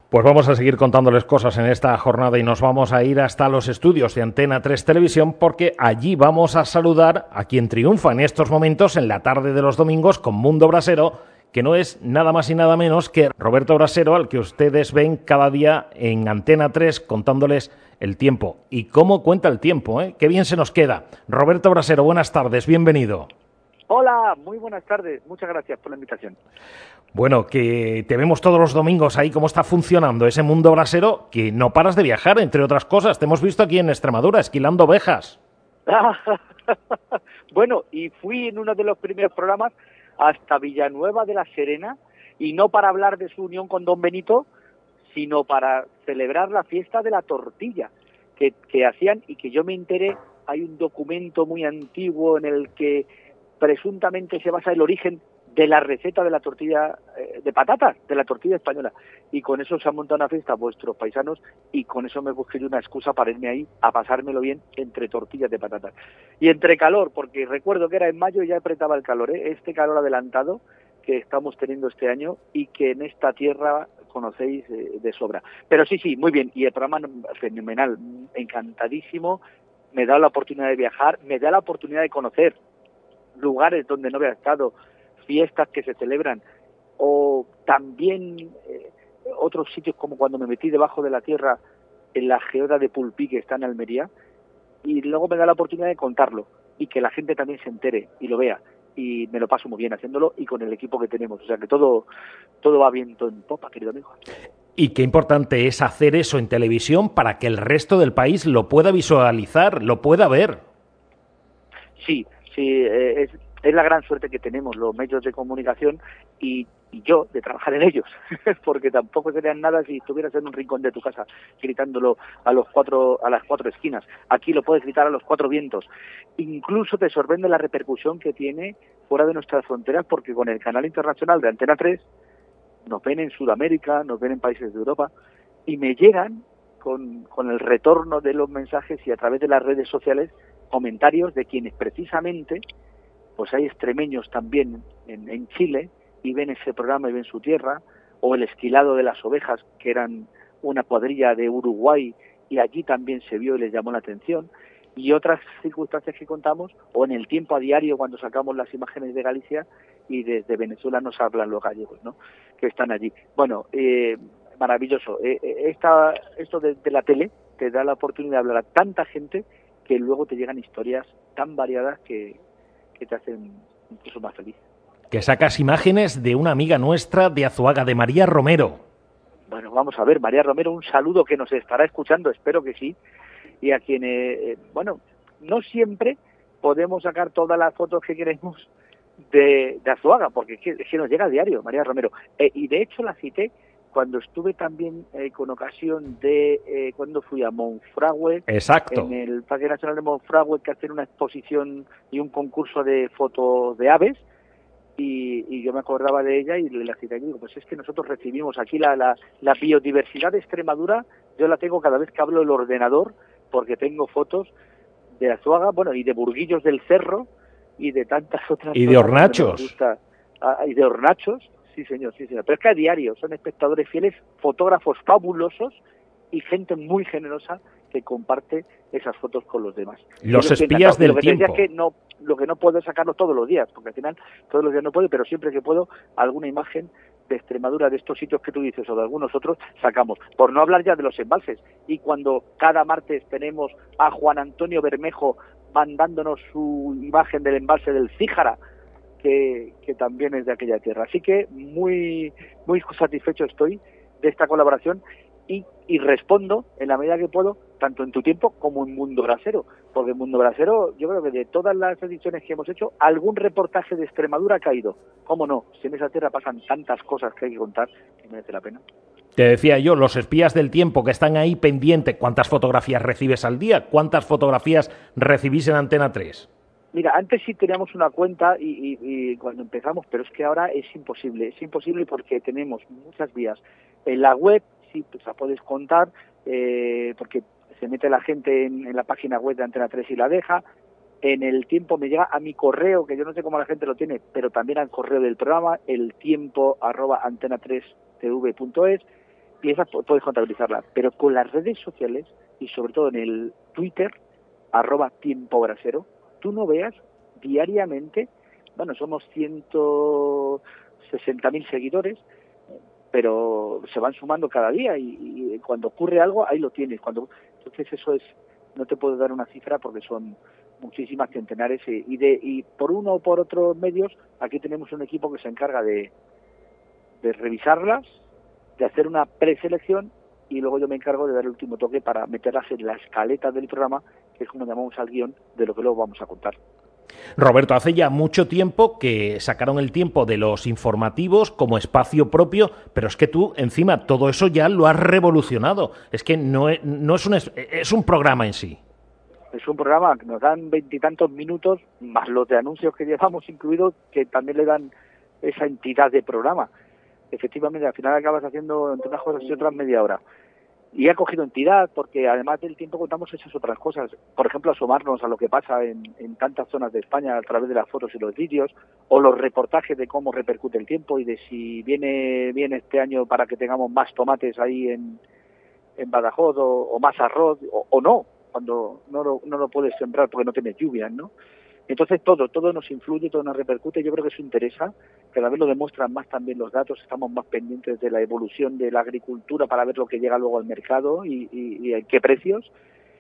Pues vamos a seguir contándoles cosas en esta jornada y nos vamos a ir hasta los estudios de Antena 3 Televisión, porque allí vamos a saludar a quien triunfa en estos momentos en la tarde de los domingos con Mundo Brasero, que no es nada más y nada menos que Roberto Brasero, al que ustedes ven cada día en Antena 3 contándoles el tiempo. ¿Y cómo cuenta el tiempo? Qué bien se nos queda. Roberto Brasero, buenas tardes, bienvenido. Hola, muy buenas tardes, muchas gracias por la invitación. Bueno, que te vemos todos los domingos ahí cómo está funcionando ese Mundo Brasero, que no paras de viajar, entre otras cosas. Te hemos visto aquí en Extremadura, esquilando ovejas. Bueno, y fui en uno de los primeros programas hasta Villanueva de la Serena, y no para hablar de su unión con Don Benito, sino para celebrar la fiesta de la tortilla que hacían, y que yo me enteré. Hay un documento muy antiguo en el que presuntamente se basa el origen de la receta de la tortilla de patatas, de la tortilla española, y con eso se han montado una fiesta vuestros paisanos, y con eso me busqué yo una excusa para irme ahí a pasármelo bien entre tortillas de patatas y entre calor, porque recuerdo que era en mayo y ya apretaba el calor, este calor adelantado que estamos teniendo este año y que en esta tierra conocéis de sobra. Pero sí, muy bien, y el programa fenomenal, encantadísimo. Me da la oportunidad de viajar, me da la oportunidad de conocer lugares donde no había estado, fiestas que se celebran, o también otros sitios, como cuando me metí debajo de la tierra en la geoda de Pulpí, que está en Almería, y luego me da la oportunidad de contarlo y que la gente también se entere y lo vea, y me lo paso muy bien haciéndolo y con el equipo que tenemos, o sea que todo va bien, todo en popa, querido amigo. Y qué importante es hacer eso en televisión para que el resto del país lo pueda visualizar, lo pueda ver. Sí, es la gran suerte que tenemos los medios de comunicación y yo de trabajar en ellos, porque tampoco serían nada si estuvieras en un rincón de tu casa gritándolo a las cuatro esquinas. Aquí lo puedes gritar a los cuatro vientos. Incluso te sorprende la repercusión que tiene fuera de nuestras fronteras, porque con el canal internacional de Antena 3 nos ven en Sudamérica, nos ven en países de Europa, y me llegan con el retorno de los mensajes y a través de las redes sociales comentarios de quienes precisamente, pues hay extremeños también en Chile, y ven ese programa y ven su tierra, o el esquilado de las ovejas, que eran una cuadrilla de Uruguay, y allí también se vio y les llamó la atención, y otras circunstancias que contamos, o en el tiempo a diario cuando sacamos las imágenes de Galicia, y desde Venezuela nos hablan los gallegos, ¿no?, que están allí. Bueno, maravilloso. Esto de la tele te da la oportunidad de hablar a tanta gente, que luego te llegan historias tan variadas que te hacen incluso más feliz. Que sacas imágenes de una amiga nuestra de Azuaga, de María Romero. Bueno, vamos a ver, María Romero, un saludo, que nos estará escuchando, espero que sí, y a quien, no siempre podemos sacar todas las fotos que queremos de Azuaga, porque es que nos llega a diario, María Romero, y de hecho la cité cuando estuve también con ocasión de cuando fui a Monfragüe. Exacto. En el Parque Nacional de Monfragüe, que hacen una exposición y un concurso de fotos de aves, y yo me acordaba de ella y la cité y digo, pues es que nosotros recibimos aquí la biodiversidad de Extremadura. Yo la tengo cada vez que hablo el ordenador, porque tengo fotos de Azuaga, bueno, y de Burguillos del Cerro, y de tantas otras y de hornachos. Y de hornachos, sí señor. Pero es que a diario son espectadores fieles, fotógrafos fabulosos y gente muy generosa que comparte esas fotos con los demás. Los espías del tiempo. Lo que es que lo que no puedo es sacarlo todos los días, porque al final todos los días no puedo, pero siempre que puedo alguna imagen de Extremadura, de estos sitios que tú dices o de algunos otros, sacamos. Por no hablar ya de los embalses. Y cuando cada martes tenemos a Juan Antonio Bermejo mandándonos su imagen del embalse del Cíjara, que también es de aquella tierra. Así que muy satisfecho estoy de esta colaboración, y respondo en la medida que puedo, tanto en tu tiempo como en Mundo Brasero, porque en Mundo Brasero yo creo que de todas las ediciones que hemos hecho, algún reportaje de Extremadura ha caído. ¿Cómo no? Si en esa tierra pasan tantas cosas que hay que contar, que merece la pena. Te decía yo, los espías del tiempo que están ahí pendientes, ¿cuántas fotografías recibes al día? ¿Cuántas fotografías recibís en Antena 3? Mira, antes sí teníamos una cuenta y cuando empezamos, pero es que ahora es imposible porque tenemos muchas vías. En la web sí, pues la puedes contar, porque se mete la gente en la página web de Antena 3 y la deja. En el tiempo me llega a mi correo, que yo no sé cómo la gente lo tiene, pero también al correo del programa, eltiempo@antena3tv.es. y esas puedes contabilizarlas, pero con las redes sociales y sobre todo en el Twitter, @tiempobrasero, tú no veas diariamente, bueno, somos 160.000 seguidores, pero se van sumando cada día y cuando ocurre algo, ahí lo tienes. Entonces eso es, no te puedo dar una cifra porque son muchísimas centenares y por uno o por otros medios, aquí tenemos un equipo que se encarga de revisarlas, de hacer una preselección y luego yo me encargo de dar el último toque para meterlas en la escaleta del programa, que es como llamamos al guión de lo que luego vamos a contar. Roberto, hace ya mucho tiempo que sacaron el tiempo de los informativos como espacio propio, pero es que tú, encima, todo eso ya lo has revolucionado. Es que no es un programa en sí. Es un programa que nos dan 20 y tantos minutos, más los de anuncios que llevamos incluidos, que también le dan esa entidad de programa. Efectivamente, al final acabas haciendo entre unas cosas y otras media hora. Y ha cogido entidad porque además del tiempo contamos esas otras cosas. Por ejemplo, asomarnos a lo que pasa en tantas zonas de España a través de las fotos y los vídeos, o los reportajes de cómo repercute el tiempo y de si viene bien este año para que tengamos más tomates ahí en Badajoz o más arroz, o no, cuando no lo puedes sembrar porque no tienes lluvias, ¿no? Entonces todo nos influye, todo nos repercute. Yo creo que eso interesa, cada vez lo demuestran más también los datos, estamos más pendientes de la evolución de la agricultura para ver lo que llega luego al mercado y en qué precios.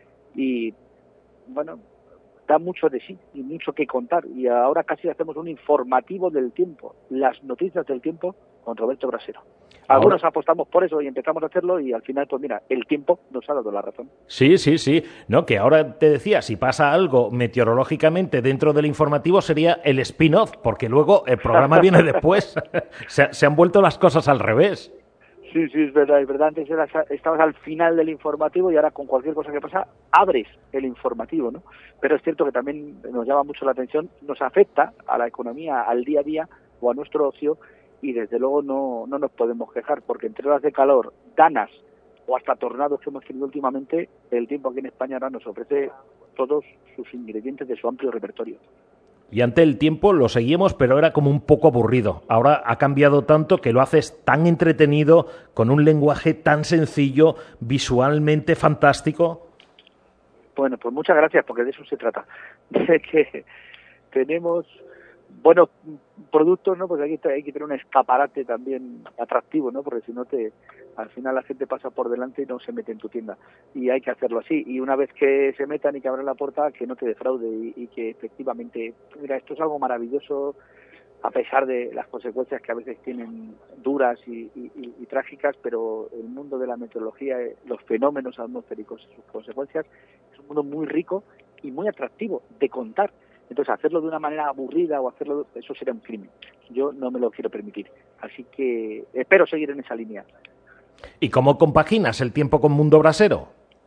Y bueno, da mucho de sí y mucho que contar. Y ahora casi hacemos un informativo del tiempo, las noticias del tiempo con Roberto Brasero. Algunos apostamos por eso y empezamos a hacerlo y al final, pues mira, el tiempo nos ha dado la razón. Sí. No, que ahora te decía, si pasa algo meteorológicamente dentro del informativo sería el spin-off, porque luego el programa viene después. Se han vuelto las cosas al revés. Sí, es verdad. Antes estabas al final del informativo y ahora con cualquier cosa que pasa, abres el informativo, ¿no? Pero es cierto que también nos llama mucho la atención, nos afecta a la economía, al día a día o a nuestro ocio y desde luego no nos podemos quejar porque entre horas de calor, danas o hasta tornados que hemos tenido últimamente, el tiempo aquí en España ahora nos ofrece todos sus ingredientes de su amplio repertorio. Y ante el tiempo lo seguimos, pero era como un poco aburrido. Ahora ha cambiado tanto que lo haces tan entretenido, con un lenguaje tan sencillo, visualmente fantástico. Bueno, pues muchas gracias, porque de eso se trata. De que tenemos buenos productos, ¿no? Pues hay que tener un escaparate también atractivo, ¿no? Porque si no al final la gente pasa por delante y no se mete en tu tienda. Y hay que hacerlo así. Y una vez que se metan y que abran la puerta, que no te defraude y que efectivamente, mira, esto es algo maravilloso a pesar de las consecuencias que a veces tienen duras y trágicas, pero el mundo de la meteorología, los fenómenos atmosféricos y sus consecuencias, es un mundo muy rico y muy atractivo de contar. Entonces, hacerlo de una manera aburrida o eso sería un crimen. Yo no me lo quiero permitir. Así que espero seguir en esa línea. ¿Y cómo compaginas el tiempo con Mundo Brasero?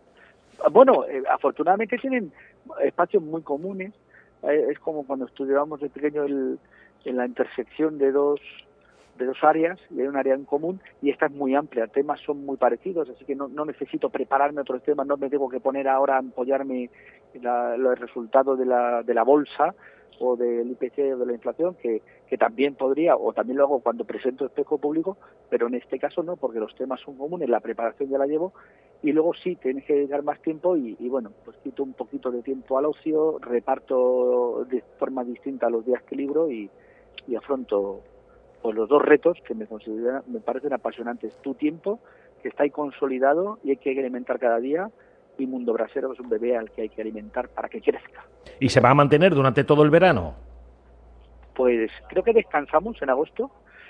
Bueno, afortunadamente tienen espacios muy comunes. Es como cuando estudiábamos de pequeño en la intersección de dos áreas, y hay un área en común, y esta es muy amplia, temas son muy parecidos, así que no necesito prepararme otros temas, no me tengo que poner ahora a apoyarme en los resultados de la bolsa o del IPC o de la inflación, que también podría, o también lo hago cuando presento espejo público, pero en este caso no, porque los temas son comunes, la preparación ya la llevo, y luego sí, tienes que dedicar más tiempo y bueno, pues quito un poquito de tiempo al ocio, reparto de forma distinta los días que libro y afronto pues los dos retos que me parecen apasionantes. Tu tiempo, que está ahí consolidado y hay que alimentar cada día, y Mundo Brasero es un bebé al que hay que alimentar para que crezca. ¿Y se va a mantener durante todo el verano? Pues creo que descansamos en agosto,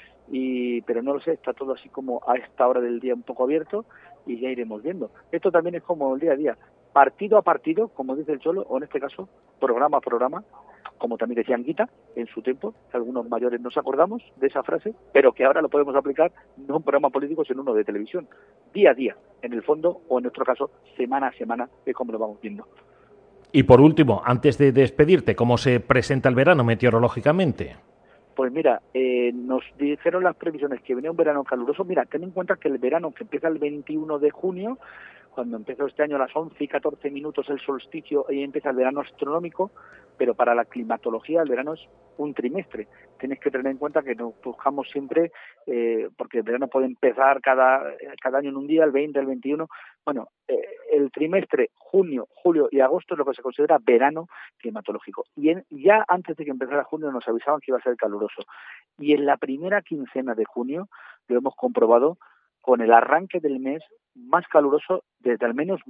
pero no lo sé, está todo así como a esta hora del día un poco abierto y ya iremos viendo. Esto también es como el día a día, partido a partido, como dice el Cholo, o en este caso, programa a programa, como también decía Anguita en su tiempo, que algunos mayores nos acordamos de esa frase, pero que ahora lo podemos aplicar no en un programa político, sino uno de televisión, día a día, en el fondo, o en nuestro caso, semana a semana, es como lo vamos viendo. Y por último, antes de despedirte, ¿cómo se presenta el verano meteorológicamente? Pues mira, nos dijeron las previsiones que venía un verano caluroso. Mira, ten en cuenta que el verano que empieza el 21 de junio, cuando empezó este año a las 11:14 el solsticio, y empieza el verano astronómico, pero para la climatología el verano es un trimestre. Tienes que tener en cuenta que nos buscamos siempre, porque el verano puede empezar cada año en un día, el 20, el 21. Bueno, el trimestre, junio, julio y agosto es lo que se considera verano climatológico. Y ya antes de que empezara junio nos avisaban que iba a ser caluroso. Y en la primera quincena de junio lo hemos comprobado con el arranque del mes más caluroso desde al menos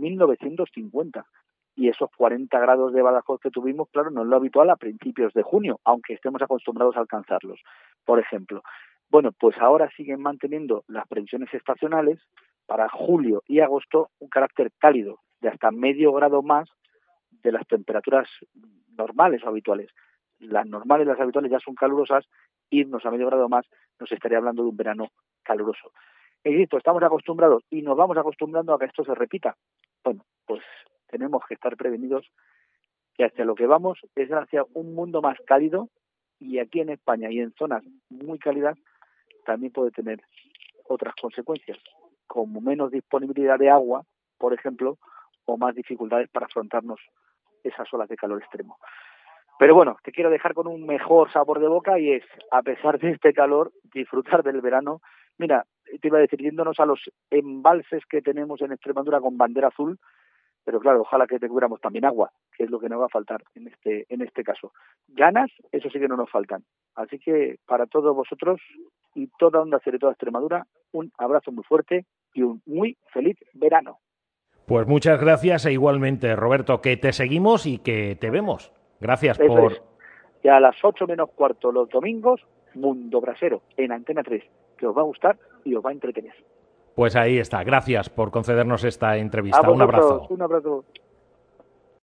1950. Y esos 40 grados de Badajoz que tuvimos, claro, no es lo habitual a principios de junio, aunque estemos acostumbrados a alcanzarlos, por ejemplo. Bueno, pues ahora siguen manteniendo las previsiones estacionales para julio y agosto un carácter cálido, de hasta medio grado más de las temperaturas normales o habituales. Las normales y las habituales ya son calurosas, irnos a medio grado más nos estaría hablando de un verano caluroso. E insisto, estamos acostumbrados y nos vamos acostumbrando a que esto se repita. Bueno, pues tenemos que estar prevenidos que hacia lo que vamos es hacia un mundo más cálido, y aquí en España y en zonas muy cálidas también puede tener otras consecuencias, como menos disponibilidad de agua, por ejemplo, o más dificultades para afrontarnos esas olas de calor extremo. Pero bueno, te quiero dejar con un mejor sabor de boca, y es, a pesar de este calor, disfrutar del verano. Mira, te iba a decir, yéndonos a los embalses que tenemos en Extremadura con bandera azul, pero claro, ojalá que tuviéramos también agua, que es lo que nos va a faltar en este caso. Ganas, eso sí que no nos faltan. Así que para todos vosotros y toda Onda Cero y toda Extremadura, un abrazo muy fuerte y un muy feliz verano. Pues muchas gracias, e igualmente, Roberto, que te seguimos y que te vemos. Gracias Eso por... es. Y a las 8:45 los domingos, Mundo Brasero, en Antena 3, que os va a gustar y os va a entretener. Pues ahí está. Gracias por concedernos esta A entrevista. Un vosotros, abrazo. un abrazo.